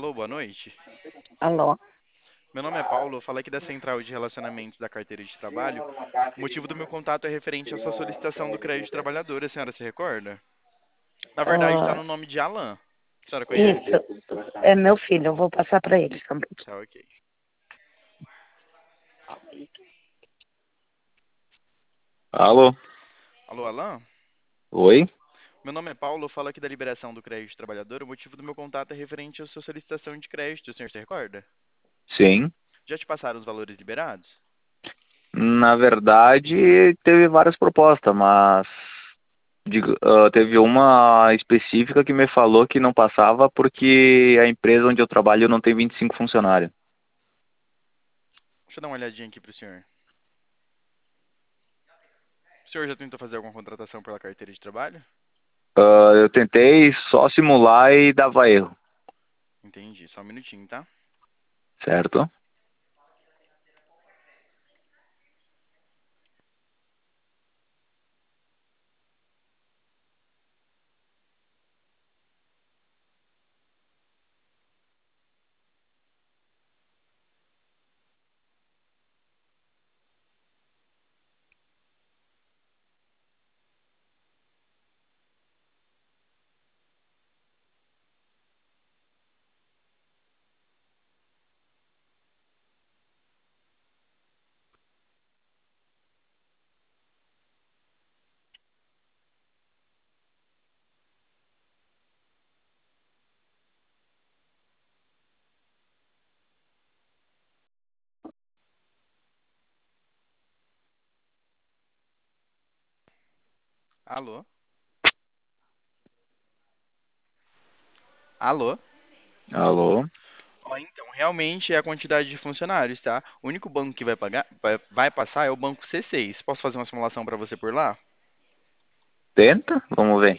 Alô, boa noite. Alô? Meu nome é Paulo, eu falo aqui da Central de Relacionamentos da Carteira de Trabalho. O motivo do meu contato é referente à sua solicitação do crédito trabalhador, a senhora se recorda? Na verdade, está Ah, no nome de Alan. A senhora conhece? isso, é meu filho, eu vou passar para ele também. Tá, ok. Alô? Alô, Alan? Oi? Meu nome é Paulo, eu falo aqui da liberação do crédito trabalhador. O motivo do meu contato é referente à sua solicitação de crédito, o senhor se recorda? Sim. Já te passaram os valores liberados? Na verdade, teve várias propostas, mas teve uma específica que me falou que não passava porque a empresa onde eu trabalho não tem 25 funcionários. Deixa eu dar uma olhadinha aqui pro senhor. O senhor já tentou fazer alguma contratação pela carteira de trabalho? Eu tentei só simular e dava erro, Entendi, só um minutinho, tá? certo? Alô? Alô? Alô? Ó, então, realmente é a quantidade de funcionários, tá? O único banco que vai pagar, vai passar é o banco C6. Posso fazer uma simulação para você por lá? Tenta? Vamos ver.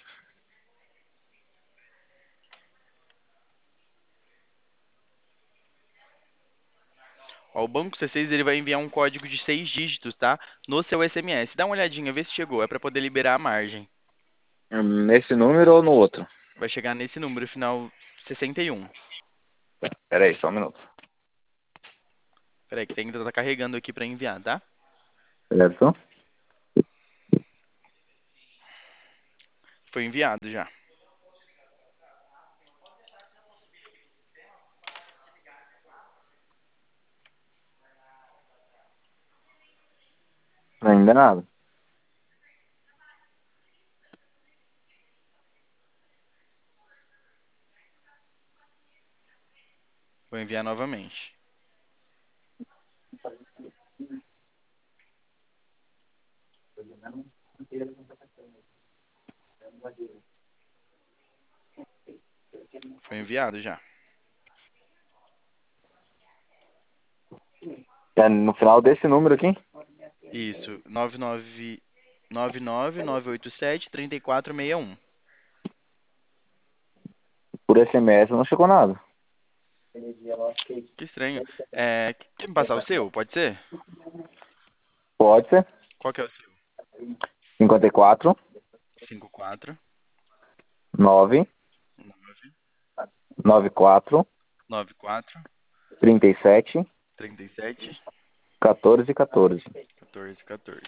Ó, o banco C6 ele vai enviar um código de 6 dígitos, tá? No seu SMS. Dá uma olhadinha, vê se chegou. É para poder liberar a margem. Nesse número ou no outro? Vai chegar nesse número final 61. Peraí, só um minuto. Peraí, que ainda tá carregando aqui para enviar, tá? Certo? Foi enviado já. Ainda nada. Vou enviar novamente. Foi enviado já. É no final desse número aqui? Isso, 99987-3461. Por SMS não chegou nada. Que estranho. Quer me passar o seu? Pode ser? Pode ser. Qual que é o seu? 54 54 9 94 94 37 37 14 14. 14 14.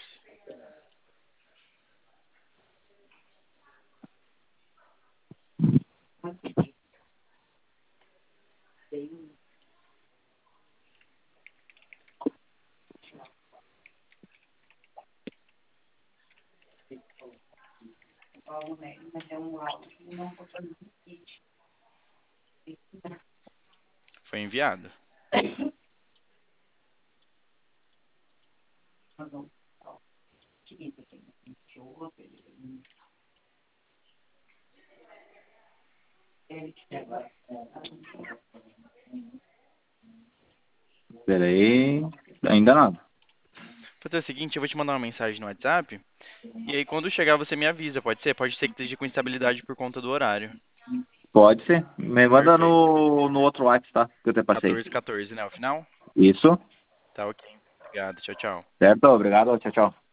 Foi enviado. Peraí, ainda nada. Vou fazer o seguinte, eu vou te mandar uma mensagem no WhatsApp. E aí quando chegar você me avisa, pode ser? Pode ser que esteja com instabilidade por conta do horário. Pode ser. Me manda Perfeito. no outro WhatsApp, tá? Que eu te passei. 14 14, né? O final? Isso. Tá ok. Obrigado. Tchau, tchau. Certo? Obrigado. Tchau, tchau.